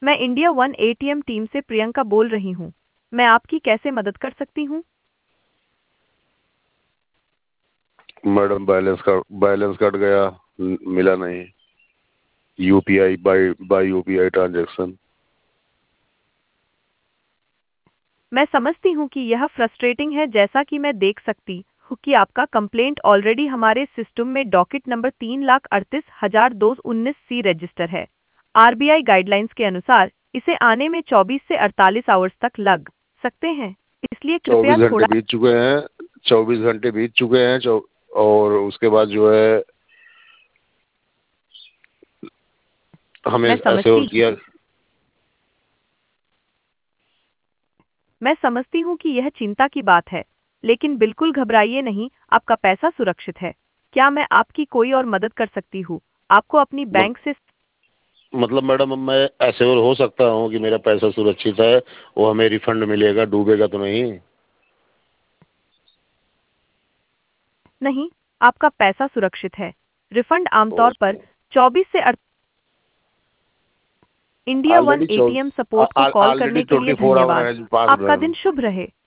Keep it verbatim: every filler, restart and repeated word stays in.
मैं India one ATM team से प्रियंका बोल रही हूँ। मैं आपकी कैसे मदद कर सकती हूँ? मैडम बैलेंस का बैलेंस कट गया, म- मिला नहीं। UPI by by UPI transaction. मैं समझती हूँ कि यह फ्रस्ट्रेटिंग है। जैसा कि मैं देख सकती हूँ कि आपका कंप्लेंट ऑलरेडी हमारे सिस्टम में डॉकेट नंबर तीन लाख अड़तीस हजार दो सौ उन्नीस सी रजिस्टर है। आरबीआई गाइडलाइंस के अनुसार इसे आने में चौबीस से अड़तालीस आवर्स तक लग सकते हैं, इसलिए कृपया चौबीस घंटे थोड़ा। बीत चुके हैं चौबीस घंटे बीत चुके हैं चौ, और उसके बाद जो है हमें मैं ऐसे और समझती किया। मैं समझती हूँ कि यह चिंता की बात है, लेकिन बिल्कुल घबराइए नहीं, आपका पैसा सुरक्षित है। क्या मैं आपकी कोई और मदद कर सकती हूँ? आपको अपनी मत, बैंक से। मतलब मैडम मैं ऐसे और हो सकता हूँ कि मेरा पैसा सुरक्षित है, वो हमें रिफंड मिलेगा, डूबेगा तो नहीं? नहीं, आपका पैसा सुरक्षित है। रिफंड आमतौर पर ओके। चौबीस से अड़... इंडिया वन ऑलरेडी चौ एटीएम सपोर्ट को कॉल ऑलरेडी करने के ट्वेंटी लिए फोर धन्यवाद। आवर है पास आपका मैम। दिन शुभ रहे।